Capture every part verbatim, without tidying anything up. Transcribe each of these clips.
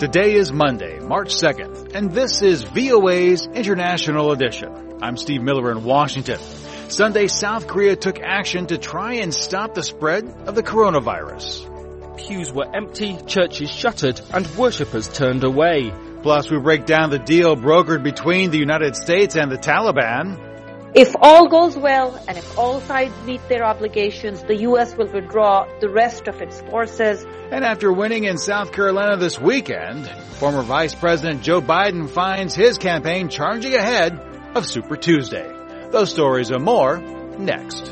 Today is Monday, March second, and this is V O A's International Edition. I'm Steve Miller in Washington. Sunday, South Korea took action to try and stop the spread of the coronavirus. Pews were empty, churches shuttered, and worshippers turned away. Plus, we break down the deal brokered between the United States and the Taliban. If all goes well and if all sides meet their obligations, the U S will withdraw the rest of its forces. And after winning in South Carolina this weekend, former Vice President Joe Biden finds his campaign charging ahead of Super Tuesday. Those stories and more next.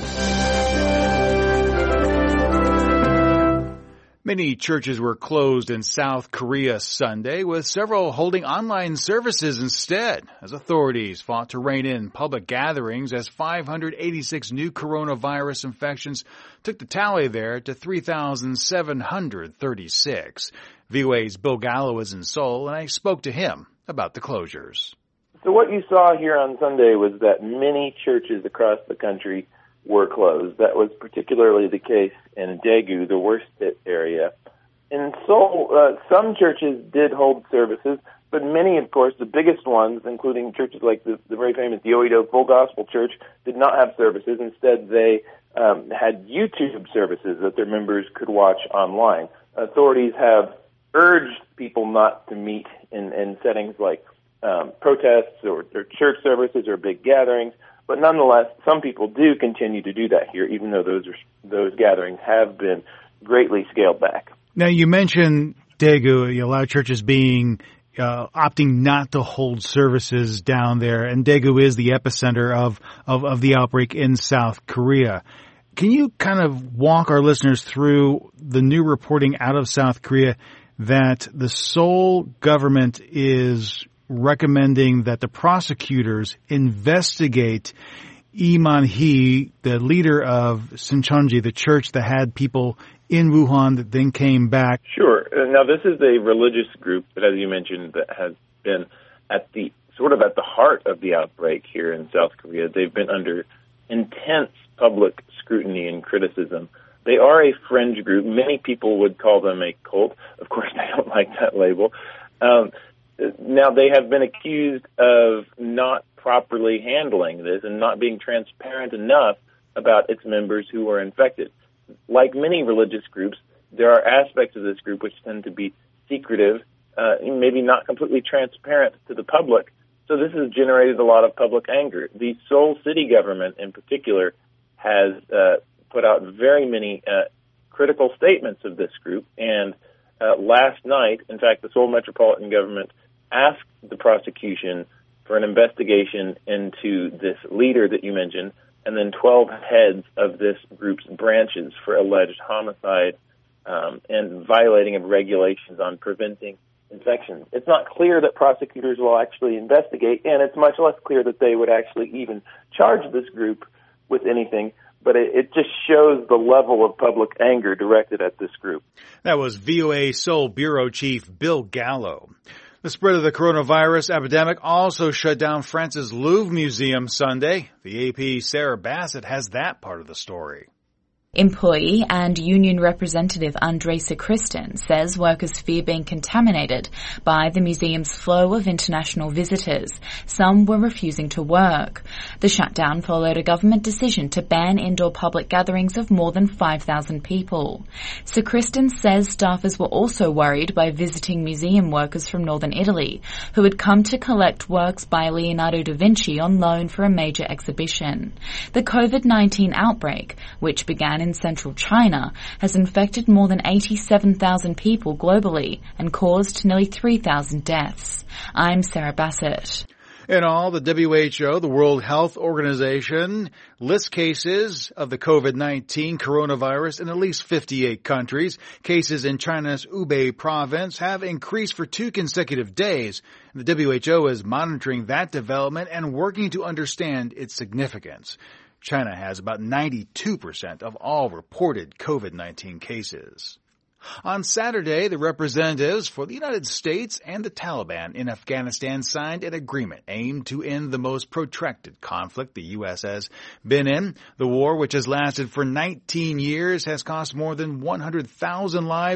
Many churches were closed in South Korea Sunday, with several holding online services instead, as authorities fought to rein in public gatherings as five hundred eighty-six new coronavirus infections took the tally there to three thousand seven hundred thirty-six. V O A's Bill Gallo is in Seoul, and I spoke to him about the closures. So what you saw here on Sunday was that many churches across the country were closed. That was particularly the case in Daegu, the worst hit area. In Seoul, uh, some churches did hold services, but many, of course, the biggest ones, including churches like the, the very famous Yoido Full Gospel Church, did not have services. Instead, they um, had YouTube services that their members could watch online. Authorities have urged people not to meet in, in settings like um, protests or, or church services or big gatherings. But nonetheless, some people do continue to do that here, even though those are, those gatherings have been greatly scaled back. Now, you mentioned Daegu, a lot of churches being uh, opting not to hold services down there, and Daegu is the epicenter of, of, of the outbreak in South Korea. Can you kind of walk our listeners through the new reporting out of South Korea that the Seoul government is recommending that the prosecutors investigate Lee Man-hee, the leader of Sincheonji, the church that had people in Wuhan that then came back? Sure. Now, this is a religious group that, as you mentioned, that has been at the sort of at the heart of the outbreak here in South Korea. They've been under intense public scrutiny and criticism. They are a fringe group. Many people would call them a cult. Of course, they don't like that label. Um, Now, they have been accused of not properly handling this and not being transparent enough about its members who are infected. Like many religious groups, there are aspects of this group which tend to be secretive, uh, maybe not completely transparent to the public. So this has generated a lot of public anger. The Seoul city government, in particular, has uh, put out very many uh, critical statements of this group. And uh, last night, in fact, the Seoul Metropolitan Government asked the prosecution for an investigation into this leader that you mentioned, and then twelve heads of this group's branches for alleged homicide um, and violating of regulations on preventing infections. It's not clear that prosecutors will actually investigate, and it's much less clear that they would actually even charge this group with anything. But it, it just shows the level of public anger directed at this group. That was V O A Seoul Bureau Chief Bill Gallo. The spread of the coronavirus epidemic also shut down France's Louvre Museum Sunday. The A P's Sarah Bassett has that part of the story. Employee and union representative André Sacristan says workers fear being contaminated by the museum's flow of international visitors. Some were refusing to work. The shutdown followed a government decision to ban indoor public gatherings of more than five thousand people. Sacristan says staffers were also worried by visiting museum workers from northern Italy who had come to collect works by Leonardo da Vinci on loan for a major exhibition. The COVID nineteen outbreak, which began in central China, has infected more than eighty-seven thousand people globally and caused nearly three thousand deaths. I'm Sarah Bassett. In all, the W H O, the World Health Organization, lists cases of the COVID nineteen coronavirus in at least fifty-eight countries. Cases in China's Hubei province have increased for two consecutive days. The W H O is monitoring that development and working to understand its significance. China has about ninety-two percent of all reported COVID nineteen cases. On Saturday, the representatives for the United States and the Taliban in Afghanistan signed an agreement aimed to end the most protracted conflict the U S has been in. The war, which has lasted for nineteen years, has cost more than one hundred thousand lives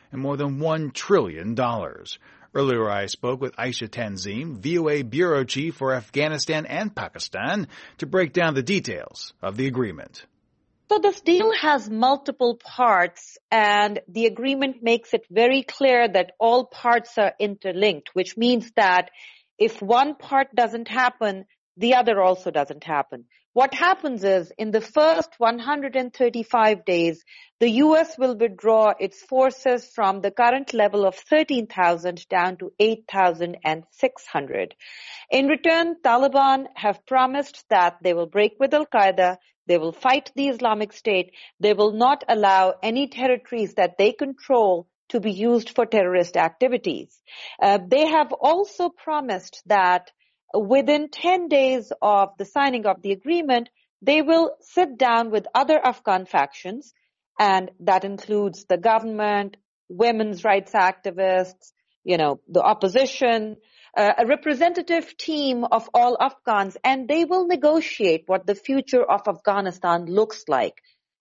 and more than one trillion dollars. Earlier I spoke with Aisha Tanzim, V O A Bureau Chief for Afghanistan and Pakistan, to break down the details of the agreement. So this deal has multiple parts, and the agreement makes it very clear that all parts are interlinked, which means that if one part doesn't happen, the other also doesn't happen. What happens is, in the first one hundred thirty-five days, the U S will withdraw its forces from the current level of thirteen thousand down to eight thousand six hundred. In return, Taliban have promised that they will break with Al-Qaeda, they will fight the Islamic State, they will not allow any territories that they control to be used for terrorist activities. Uh, they have also promised that within ten days of the signing of the agreement, they will sit down with other Afghan factions, and that includes the government, women's rights activists, you know, the opposition, uh, a representative team of all Afghans, and they will negotiate what the future of Afghanistan looks like.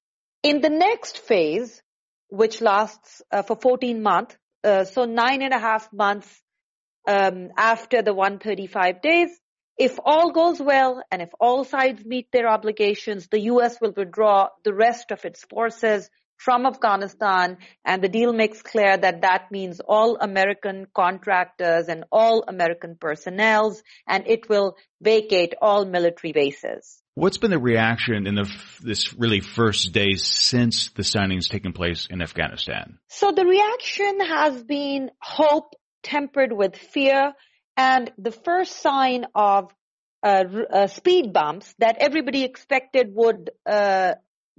In the next phase, which lasts uh, for fourteen months, uh, so nine and a half months Um, after the one hundred thirty-five days, if all goes well and if all sides meet their obligations, the U S will withdraw the rest of its forces from Afghanistan, and the deal makes clear that that means all American contractors and all American personnel, and it will vacate all military bases. What's been the reaction in the, this really first days since the signing's taken place in Afghanistan? So the reaction has been hope tempered with fear, and the first sign of uh, uh, speed bumps that everybody expected would uh,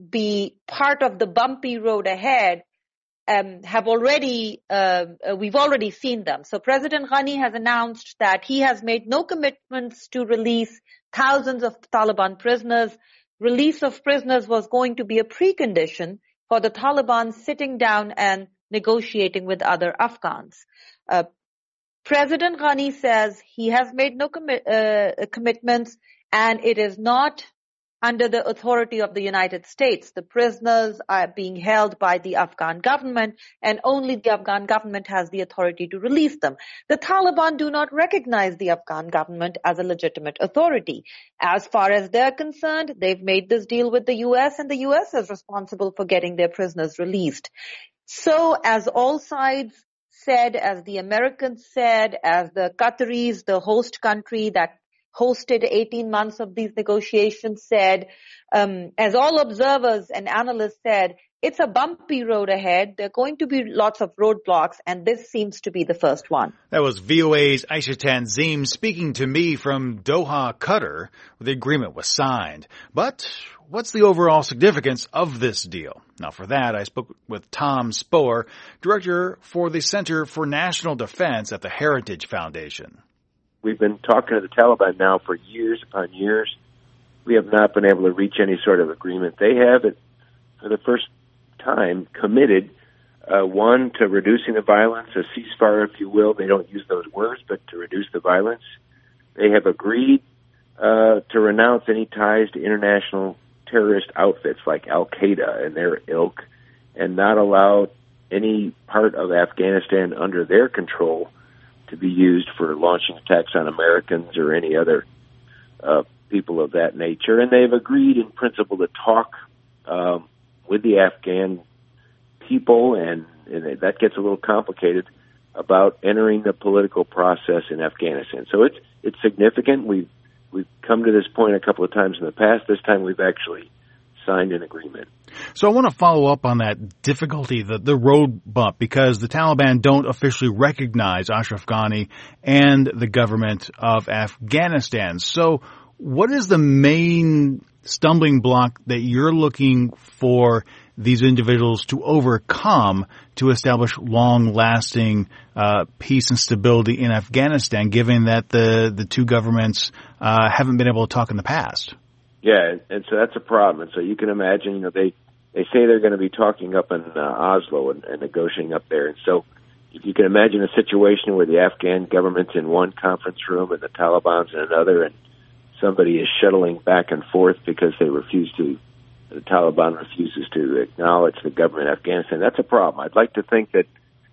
be part of the bumpy road ahead um, have already, uh, we've already seen them. So President Ghani has announced that he has made no commitments to release thousands of Taliban prisoners. Release of prisoners was going to be a precondition for the Taliban sitting down and negotiating with other Afghans. Uh, President Ghani says he has made no commi- uh, commitments, and it is not under the authority of the United States. The prisoners are being held by the Afghan government, and only the Afghan government has the authority to release them. The Taliban do not recognize the Afghan government as a legitimate authority. As far as they're concerned, they've made this deal with the U S, and the U S is responsible for getting their prisoners released. So, as all sides said, as the Americans said, as the Qataris, the host country that hosted eighteen months of these negotiations said, um, as all observers and analysts said, it's a bumpy road ahead. There are going to be lots of roadblocks, and this seems to be the first one. That was V O A's Aisha Tanzim speaking to me from Doha, Qatar, where the agreement was signed. But what's the overall significance of this deal? Now, for that, I spoke with Tom Spoer, Director for the Center for National Defense at the Heritage Foundation. We've been talking to the Taliban now for years upon years. We have not been able to reach any sort of agreement. They have, it, for the first time, committed, uh, one, to reducing the violence, a ceasefire, if you will. They don't use those words, but to reduce the violence. They have agreed uh, to renounce any ties to international terrorist outfits like Al-Qaeda and their ilk, and not allow any part of Afghanistan under their control to be used for launching attacks on Americans or any other uh, people of that nature. And they've agreed in principle to talk um, with the Afghan people, and, and that gets a little complicated, about entering the political process in Afghanistan. So it's it's significant. We've, we've come to this point a couple of times in the past. This time we've actually signed an agreement. So I want to follow up on that difficulty, the, the road bump, because the Taliban don't officially recognize Ashraf Ghani and the government of Afghanistan. So what is the main stumbling block that you're looking for these individuals to overcome to establish long-lasting uh, peace and stability in Afghanistan, given that the, the two governments uh, haven't been able to talk in the past? Yeah, and so that's a problem. And so you can imagine, you know, they, they say they're going to be talking up in uh, Oslo and, and negotiating up there. And so if you can imagine a situation where the Afghan government's in one conference room and the Taliban's in another, and somebody is shuttling back and forth because they refuse to, the Taliban refuses to acknowledge the government of Afghanistan, that's a problem. I'd like to think that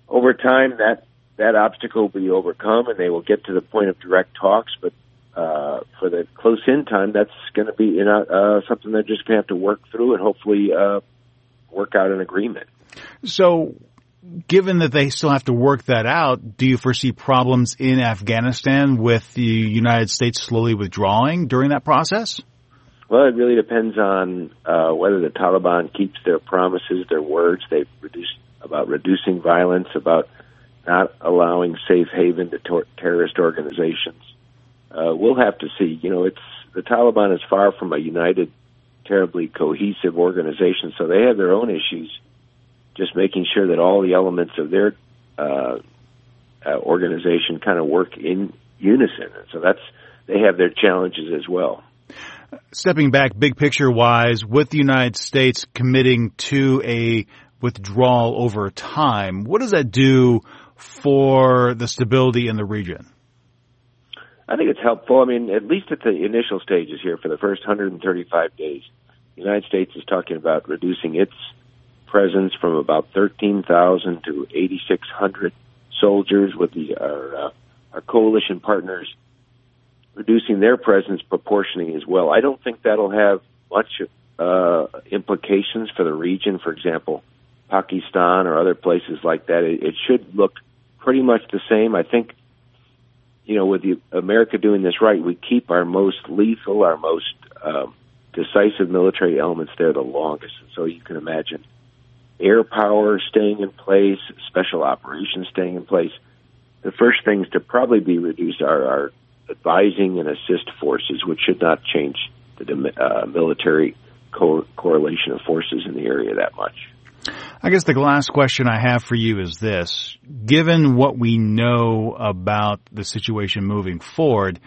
over time, that that obstacle will be overcome, and they will get to the point of direct talks. But uh, for the close-in time, that's going to be you know, uh, something they're just going to have to work through and hopefully uh, work out an agreement. So, given that they still have to work that out, do you foresee problems in Afghanistan with the United States slowly withdrawing during that process? Well, it really depends on uh, whether the Taliban keeps their promises, their words. They've reduced about reducing violence, about not allowing safe haven to tor- terrorist organizations. Uh, we'll have to see. You know, it's the Taliban is far from a united, terribly cohesive organization, so they have their own issues. Just making sure that all the elements of their uh, uh, organization kind of work in unison. And so that's they have their challenges as well. Stepping back, big picture wise, with the United States committing to a withdrawal over time, what does that do for the stability in the region? I think it's helpful. I mean, at least at the initial stages here, for the first one hundred thirty-five days, the United States is talking about reducing its presence from about thirteen thousand to eighty-six hundred soldiers, with the, our, uh, our coalition partners reducing their presence proportionally as well. I don't think that'll have much uh, implications for the region. For example, Pakistan or other places like that. It, it should look pretty much the same. I think, you know, with the America doing this right, we keep our most lethal, our most um, decisive military elements there the longest. So you can imagine air power staying in place, special operations staying in place. The first things to probably be reduced are our advising and assist forces, which should not change the uh, military co- correlation of forces in the area that much. I guess the last question I have for you is this. Given what we know about the situation moving forward,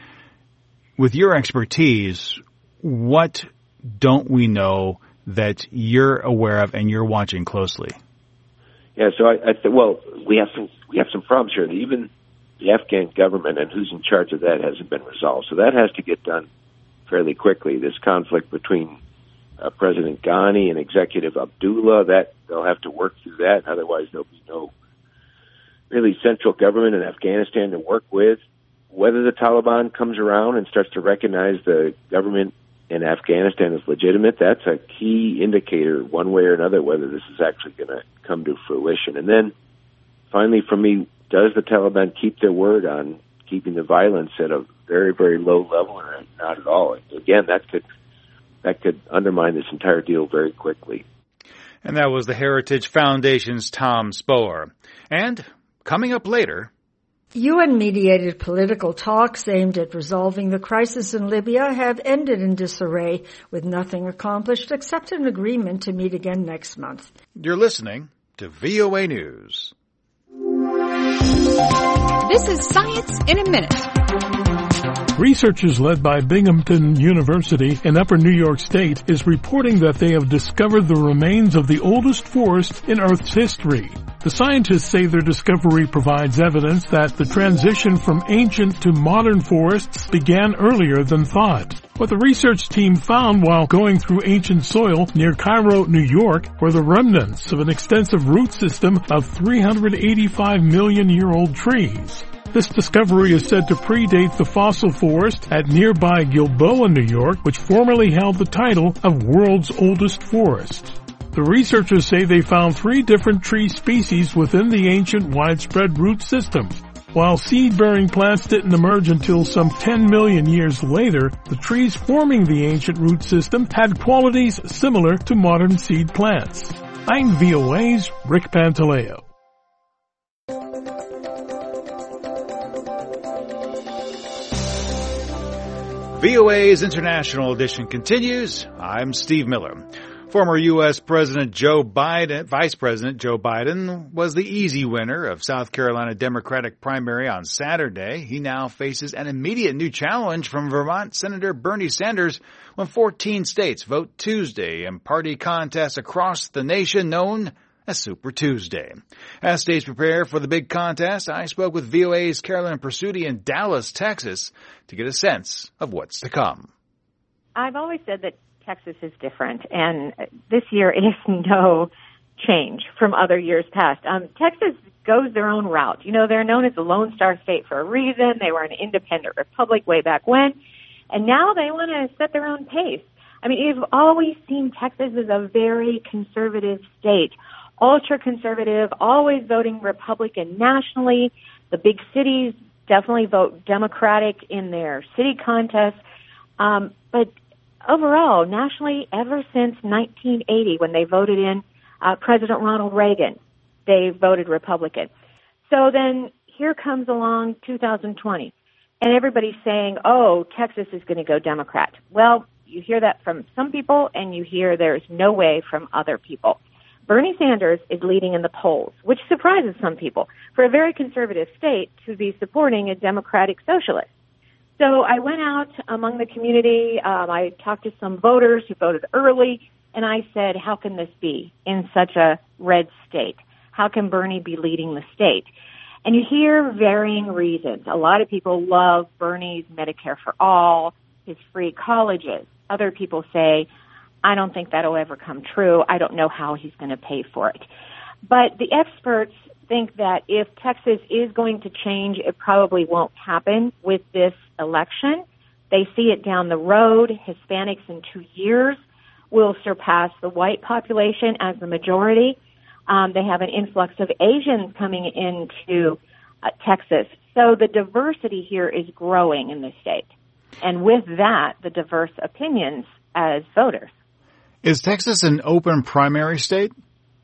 with your expertise, what don't we know that you're aware of and you're watching closely? Yeah, so I, I th- well, we have some we have some problems here. Even the Afghan government and who's in charge of that hasn't been resolved. So that has to get done fairly quickly. This conflict between uh, President Ghani and Executive Abdullah, that they'll have to work through that. Otherwise, there'll be no really central government in Afghanistan to work with. Whether the Taliban comes around and starts to recognize the government in Afghanistan as legitimate, that's a key indicator one way or another whether this is actually going to come to fruition. And then finally, for me, does the Taliban keep their word on keeping the violence at a very, very low level or not at all? Again, that could that could undermine this entire deal very quickly. And that was the Heritage Foundation's Tom Spoer. And coming up later, U N-mediated political talks aimed at resolving the crisis in Libya have ended in disarray, with nothing accomplished except an agreement to meet again next month. You're listening to V O A News. This is Science in a Minute. Researchers led by Binghamton University in Upper New York State is reporting that they have discovered the remains of the oldest forest in Earth's history. The scientists say their discovery provides evidence that the transition from ancient to modern forests began earlier than thought. What the research team found while going through ancient soil near Cairo, New York, were the remnants of an extensive root system of three hundred eighty-five million year old trees. This discovery is said to predate the fossil forest at nearby Gilboa, New York, which formerly held the title of world's oldest forest. The researchers say they found three different tree species within the ancient widespread root system. While seed-bearing plants didn't emerge until some ten million years later, the trees forming the ancient root system had qualities similar to modern seed plants. I'm V O A's Rick Pantaleo. V O A's International Edition continues. I'm Steve Miller. Former U S. President Joe Biden, Vice President Joe Biden, was the easy winner of South Carolina Democratic primary on Saturday. He now faces an immediate new challenge from Vermont Senator Bernie Sanders when fourteen states vote Tuesday in party contests across the nation known as Super Tuesday. As states prepare for the big contest, I spoke with V O A's Carolyn Pursuti in Dallas, Texas, to get a sense of what's to come. I've always said that Texas is different, and this year is no change from other years past. Um, Texas goes their own route. You know, they're known as the Lone Star State for a reason. They were an independent republic way back when, and now they want to set their own pace. I mean, you've always seen Texas as a very conservative state, ultra-conservative, always voting Republican nationally. The big cities definitely vote Democratic in their city contests. Um, but overall, nationally, ever since nineteen eighty, when they voted in uh, President Ronald Reagan, they voted Republican. So then here comes along two thousand twenty, and everybody's saying, oh, Texas is going to go Democrat. Well, you hear that from some people, and you hear there's no way from other people. Bernie Sanders is leading in the polls, which surprises some people, for a very conservative state to be supporting a Democratic socialist. So I went out among the community. Um, I talked to some voters who voted early, and I said, how can this be in such a red state? How can Bernie be leading the state? And you hear varying reasons. A lot of people love Bernie's Medicare for All, his free colleges. Other people say, I don't think that'll ever come true. I don't know how he's going to pay for it. But the experts think that if Texas is going to change, it probably won't happen with this election. They see it down the road. Hispanics in two years will surpass the white population as the majority. Um, they have an influx of Asians coming into uh, Texas. So the diversity here is growing in the state. And with that, the diverse opinions as voters. Is Texas an open primary state?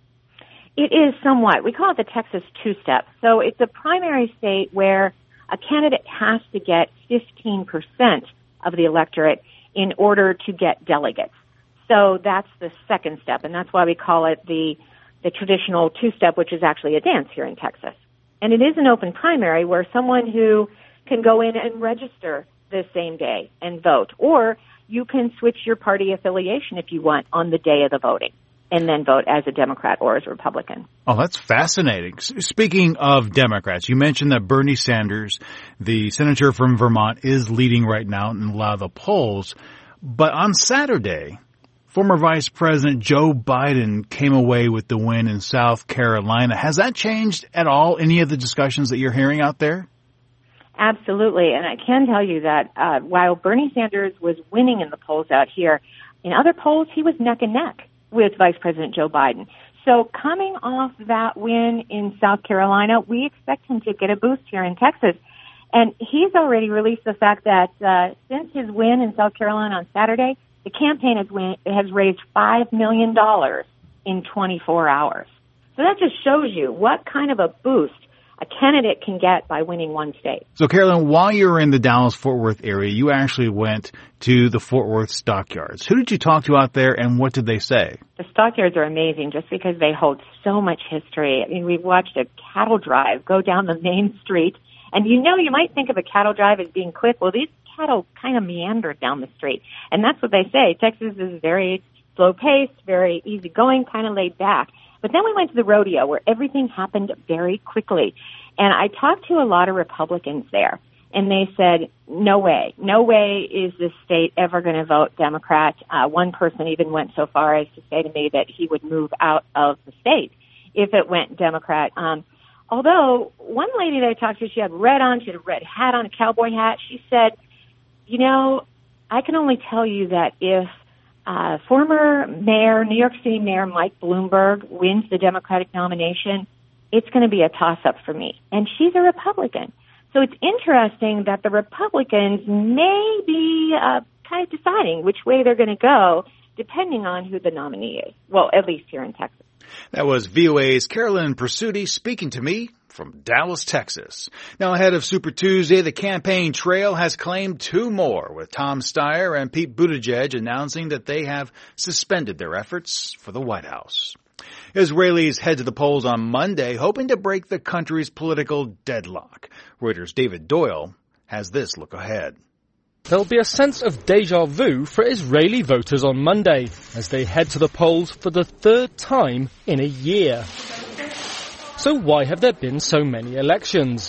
It is somewhat. We call it the Texas two-step. So it's a primary state where a candidate has to get fifteen percent of the electorate in order to get delegates. So that's the second step, and that's why we call it the the traditional two-step, which is actually a dance here in Texas. And it is an open primary where someone who can go in and register the same day and vote, or you can switch your party affiliation if you want on the day of the voting and then vote as a Democrat or as a Republican. Oh, that's fascinating. Speaking of Democrats, you mentioned that Bernie Sanders, the senator from Vermont, is leading right now in a lot of the polls. But on Saturday, former Vice President Joe Biden came away with the win in South Carolina. Has that changed at all, any of the discussions that you're hearing out there? Absolutely. And I can tell you that uh, while Bernie Sanders was winning in the polls out here, in other polls he was neck and neck with Vice President Joe Biden. So coming off that win in South Carolina, we expect him to get a boost here in Texas. And he's already released the fact that uh, since his win in South Carolina on Saturday, the campaign has, win- has raised five million dollars in twenty-four hours. So that just shows you what kind of a boost a candidate can get by winning one state. So, Carolyn, while you were in the Dallas-Fort Worth area, you actually went to the Fort Worth Stockyards. Who did you talk to out there, and what did they say? The Stockyards are amazing just because they hold so much history. I mean, we've watched a cattle drive go down the main street, and you know, you might think of a cattle drive as being quick. Well, these cattle kind of meandered down the street, and that's what they say. Texas is very slow-paced, very easygoing, kind of laid back. But then we went to the rodeo where everything happened very quickly. And I talked to a lot of Republicans there, and they said, no way, no way is this state ever going to vote Democrat. Uh, one person even went so far as to say to me that he would move out of the state if it went Democrat. Um, although one lady that I talked to, she had red on, she had a red hat on, a cowboy hat. She said, you know, I can only tell you that if Uh, former mayor, New York City Mayor Mike Bloomberg wins the Democratic nomination, it's going to be a toss-up for me. And she's a Republican. So it's interesting that the Republicans may be uh, kind of deciding which way they're going to go, depending on who the nominee is. Well, at least here in Texas. That was V O A's Carolyn Pursuti speaking to me from Dallas, Texas. Now, ahead of Super Tuesday, the campaign trail has claimed two more, with Tom Steyer and Pete Buttigieg announcing that they have suspended their efforts for the White House. Israelis head to the polls on Monday, hoping to break the country's political deadlock. Reuters' David Doyle has this look ahead. There'll be a sense of déjà vu for Israeli voters on Monday as they head to the polls for the third time in a year. So why have there been so many elections?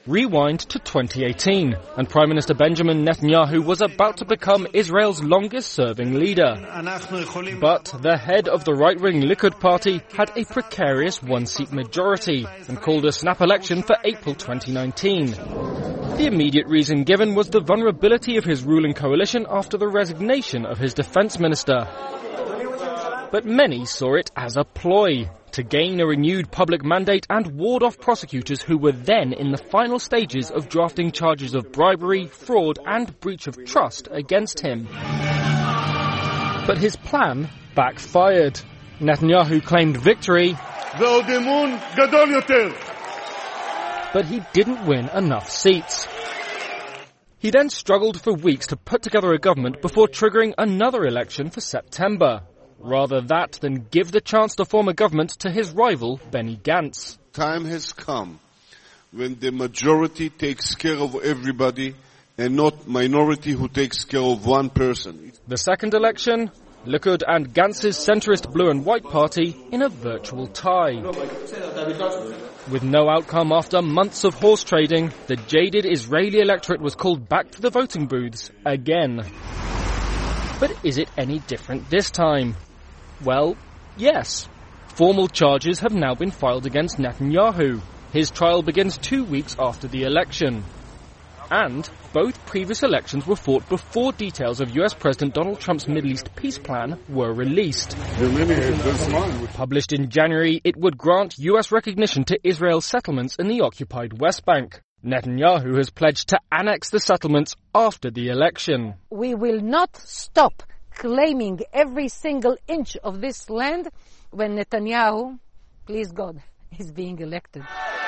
Rewind to twenty eighteen, and Prime Minister Benjamin Netanyahu was about to become Israel's longest-serving leader. But the head of the right-wing Likud party had a precarious one-seat majority and called a snap election for April twenty nineteen. The immediate reason given was the vulnerability of his ruling coalition after the resignation of his defense minister. But many saw it as a ploy to gain a renewed public mandate and ward off prosecutors who were then in the final stages of drafting charges of bribery, fraud and breach of trust against him. But his plan backfired. Netanyahu claimed victory, but he didn't win enough seats. He then struggled for weeks to put together a government before triggering another election for September. Rather that than give the chance to form a government to his rival, Benny Gantz. Time has come when the majority takes care of everybody and not minority who takes care of one person. The second election, Likud and Gantz's centrist Blue and White party in a virtual tie. With no outcome after months of horse trading, the jaded Israeli electorate was called back to the voting booths again. But is it any different this time? Well, yes. Formal charges have now been filed against Netanyahu. His trial begins two weeks after the election. And both previous elections were fought before details of U S President Donald Trump's Middle East peace plan were released. Published in January, it would grant U S recognition to Israel's settlements in the occupied West Bank. Netanyahu has pledged to annex the settlements after the election. We will not stop claiming every single inch of this land when Netanyahu, please God, is being elected.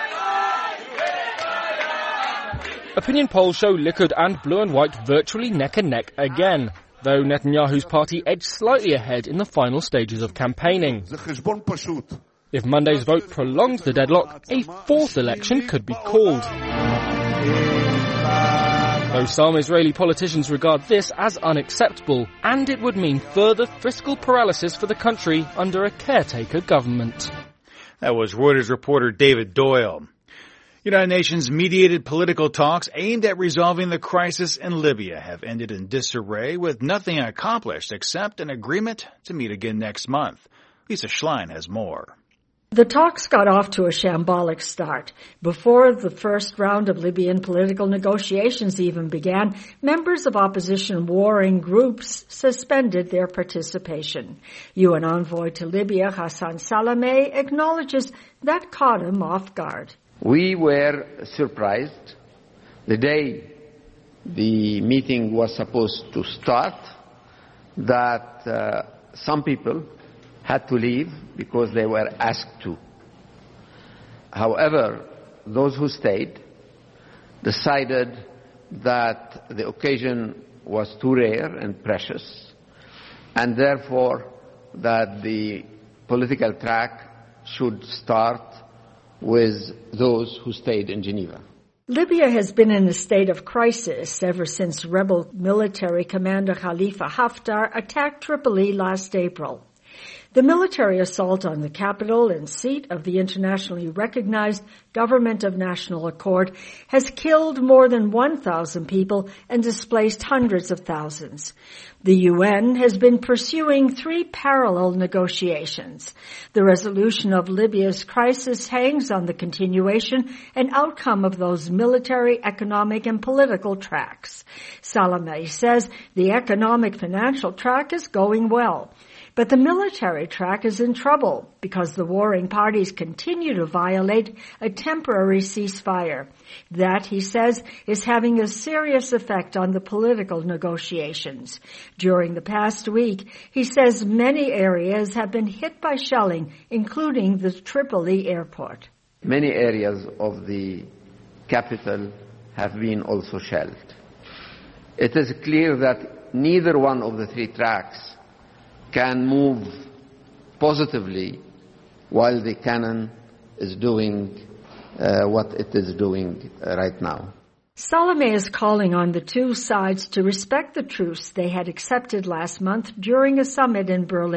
Opinion polls show Likud and Blue and White virtually neck and neck again, though Netanyahu's party edged slightly ahead in the final stages of campaigning. If Monday's vote prolongs the deadlock, a fourth election could be called. Though some Israeli politicians regard this as unacceptable, and it would mean further fiscal paralysis for the country under a caretaker government. That was Reuters reporter David Doyle. United Nations mediated political talks aimed at resolving the crisis in Libya have ended in disarray with nothing accomplished except an agreement to meet again next month. Lisa Schlein has more. The talks got off to a shambolic start. Before the first round of Libyan political negotiations even began, members of opposition warring groups suspended their participation. U N envoy to Libya, Hassan Salameh, acknowledges that caught him off guard. We were surprised the day the meeting was supposed to start that uh, some people had to leave because they were asked to. However, those who stayed decided that the occasion was too rare and precious, and therefore that the political track should start with those who stayed in Geneva. Libya has been in a state of crisis ever since rebel military commander Khalifa Haftar attacked Tripoli last April. The military assault on the capital and seat of the internationally recognized Government of National Accord has killed more than one thousand people and displaced hundreds of thousands. The U N has been pursuing three parallel negotiations. The resolution of Libya's crisis hangs on the continuation and outcome of those military, economic, and political tracks. Salameh says the economic financial track is going well. But the military track is in trouble because the warring parties continue to violate a temporary ceasefire. That, he says, is having a serious effect on the political negotiations. During the past week, he says many areas have been hit by shelling, including the Tripoli airport. Many areas of the capital have been also shelled. It is clear that neither one of the three tracks can move positively while the cannon is doing uh, what it is doing uh, right now. Salameh is calling on the two sides to respect the truce they had accepted last month during a summit in Berlin.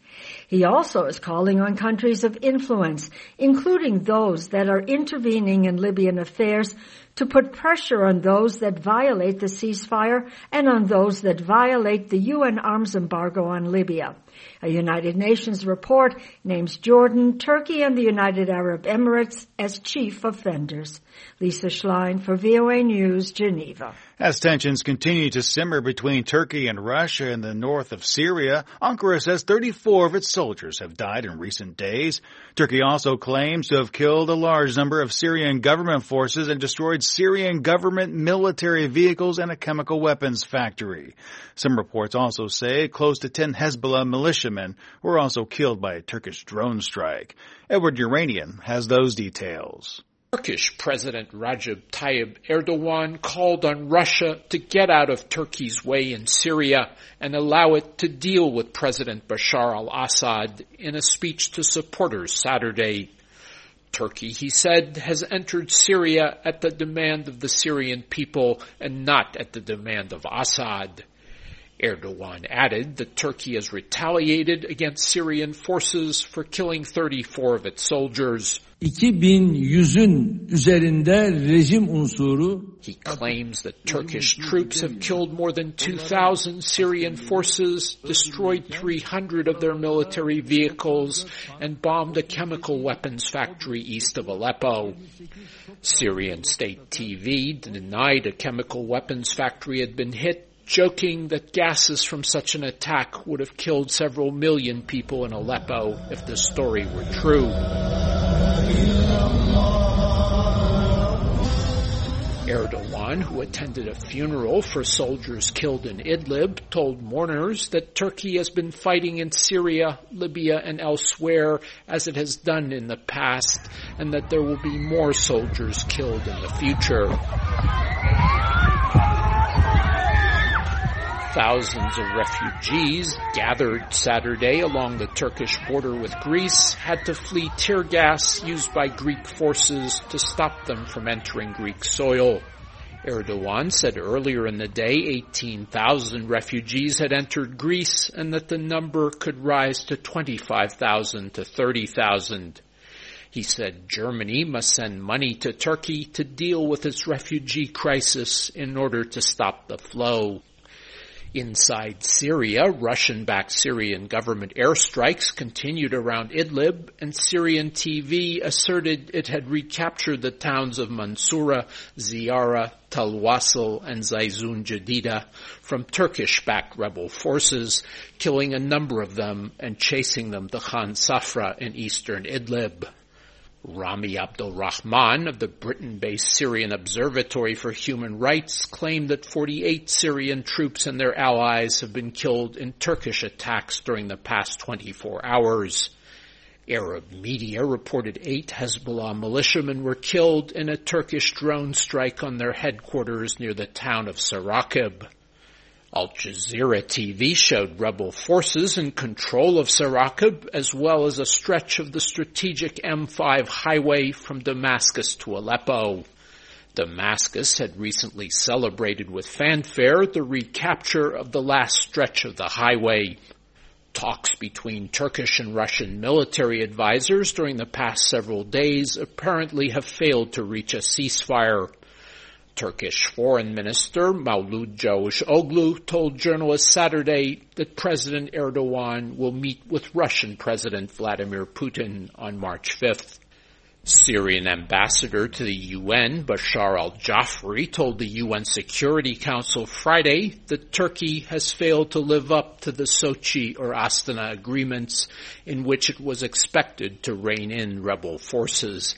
He also is calling on countries of influence, including those that are intervening in Libyan affairs, to put pressure on those that violate the ceasefire and on those that violate the U N arms embargo on Libya. A United Nations report names Jordan, Turkey, and the United Arab Emirates as chief offenders. Lisa Schlein for V O A News, Geneva. As tensions continue to simmer between Turkey and Russia in the north of Syria, Ankara says thirty-four of its soldiers have died in recent days. Turkey also claims to have killed a large number of Syrian government forces and destroyed Syrian government military vehicles and a chemical weapons factory. Some reports also say close to ten Hezbollah militiamen were also killed by a Turkish drone strike. Edward Uranian has those details. Turkish President Recep Tayyip Erdogan called on Russia to get out of Turkey's way in Syria and allow it to deal with President Bashar al-Assad in a speech to supporters Saturday. Turkey, he said, has entered Syria at the demand of the Syrian people and not at the demand of Assad. Erdogan added that Turkey has retaliated against Syrian forces for killing thirty-four of its soldiers. iki bin yüzün üzerinde rejim unsuru. He claims that Turkish troops have killed more than two thousand Syrian forces, destroyed three hundred of their military vehicles, and bombed a chemical weapons factory east of Aleppo. Syrian state T V denied a chemical weapons factory had been hit, joking that gases from such an attack would have killed several million people in Aleppo if the story were true. Erdogan, who attended a funeral for soldiers killed in Idlib, told mourners that Turkey has been fighting in Syria, Libya, and elsewhere as it has done in the past, and that there will be more soldiers killed in the future. Thousands of refugees gathered Saturday along the Turkish border with Greece had to flee tear gas used by Greek forces to stop them from entering Greek soil. Erdogan said earlier in the day eighteen thousand refugees had entered Greece and that the number could rise to twenty-five thousand to thirty thousand. He said Germany must send money to Turkey to deal with its refugee crisis in order to stop the flow. Inside Syria, Russian-backed Syrian government airstrikes continued around Idlib, and Syrian T V asserted it had recaptured the towns of Mansoura, Ziyara, Tal Wasl, and Zaytun Jadida from Turkish-backed rebel forces, killing a number of them and chasing them to Khan Safra in eastern Idlib. Rami Abdul Rahman of the Britain-based Syrian Observatory for Human Rights claimed that forty-eight Syrian troops and their allies have been killed in Turkish attacks during the past twenty-four hours. Arab media reported eight Hezbollah militiamen were killed in a Turkish drone strike on their headquarters near the town of Sarakib. Al Jazeera T V showed rebel forces in control of Sarakib as well as a stretch of the strategic M five highway from Damascus to Aleppo. Damascus had recently celebrated with fanfare the recapture of the last stretch of the highway. Talks between Turkish and Russian military advisors during the past several days apparently have failed to reach a ceasefire. Turkish Foreign Minister Mevlut Cavusoglu told journalists Saturday that President Erdogan will meet with Russian President Vladimir Putin on March fifth. Syrian ambassador to the U N, Bashar al-Jafri, told the U N Security Council Friday that Turkey has failed to live up to the Sochi or Astana agreements in which it was expected to rein in rebel forces.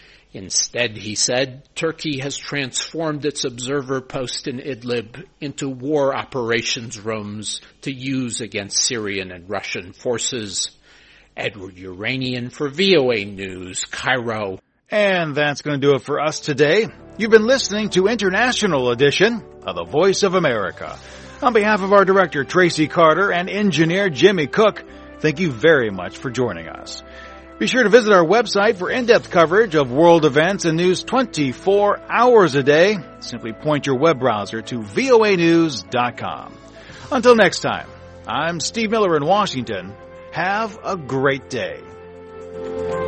Instead, he said, Turkey has transformed its observer post in Idlib into war operations rooms to use against Syrian and Russian forces. Edward Uranian for V O A News, Cairo. And that's going to do it for us today. You've been listening to International Edition of the Voice of America. On behalf of our director, Tracy Carter, and engineer, Jimmy Cook, thank you very much for joining us. Be sure to visit our website for in-depth coverage of world events and news twenty-four hours a day. Simply point your web browser to V O A news dot com. Until next time, I'm Steve Miller in Washington. Have a great day.